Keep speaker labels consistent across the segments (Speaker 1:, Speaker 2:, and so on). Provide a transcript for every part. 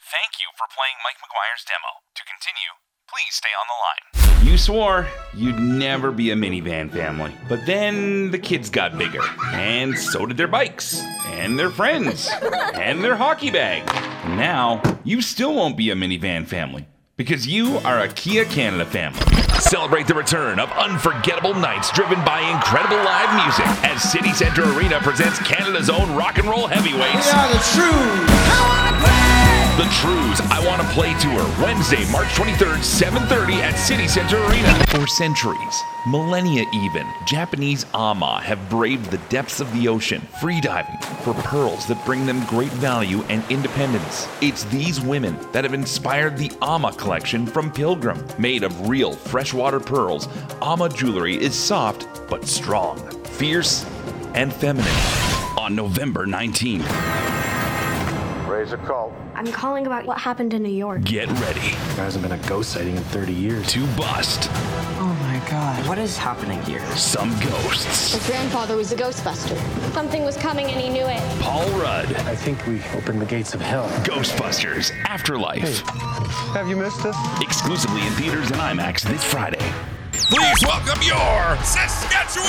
Speaker 1: Thank you for playing Mike McGuire's demo. To continue, please stay on the line. You swore you'd never be a minivan family. But then the kids got bigger. And so did their bikes. And their friends. And their hockey bag. Now, you still won't be a minivan family. Because you are a Kia Canada family. Celebrate the return of unforgettable nights driven by incredible live music as City Centre Arena presents Canada's own rock and roll heavyweights.
Speaker 2: We are the Trews.
Speaker 1: The Trews I Want to Play Tour, Wednesday, March 23rd, 7:30 at City Centre Arena. For centuries, millennia even, Japanese ama have braved the depths of the ocean, freediving for pearls that bring them great value and independence. It's these women that have inspired the ama collection from Pilgrim. Made of real freshwater pearls, ama jewelry is soft but strong, fierce and feminine. On November 19th.
Speaker 3: Raise a call.
Speaker 4: I'm calling about what happened in New York.
Speaker 1: Get ready.
Speaker 5: There hasn't been a ghost sighting in 30 years.
Speaker 1: To bust.
Speaker 6: Oh my God, what is happening here?
Speaker 1: Some ghosts.
Speaker 7: His grandfather was a Ghostbuster. Something was coming and he knew it.
Speaker 1: Paul Rudd.
Speaker 5: I think we opened the gates of hell.
Speaker 1: Ghostbusters Afterlife.
Speaker 3: Have you missed us?
Speaker 1: Exclusively in theaters and IMAX this Friday.
Speaker 8: Please welcome your Saskatchewan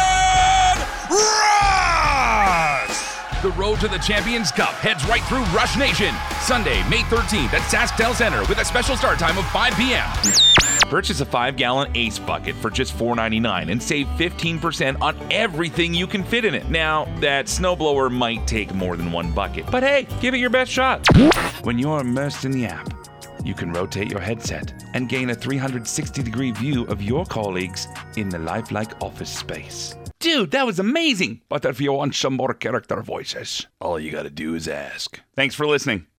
Speaker 8: Rush! The road to the Champions Cup heads right through Rush Nation. Sunday, May 13th at SaskTel Center with a special start time of 5 p.m. Purchase a 5-gallon Ace bucket for just $4.99 and save 15% on everything you can fit in it. Now, that snowblower might take more than one bucket, but hey, give it your best shot. When you're immersed in the app, you can rotate your headset and gain a 360-degree view of your colleagues in the lifelike office space. Dude, that was amazing! But if you want some more character voices, all you gotta do is ask. Thanks for listening.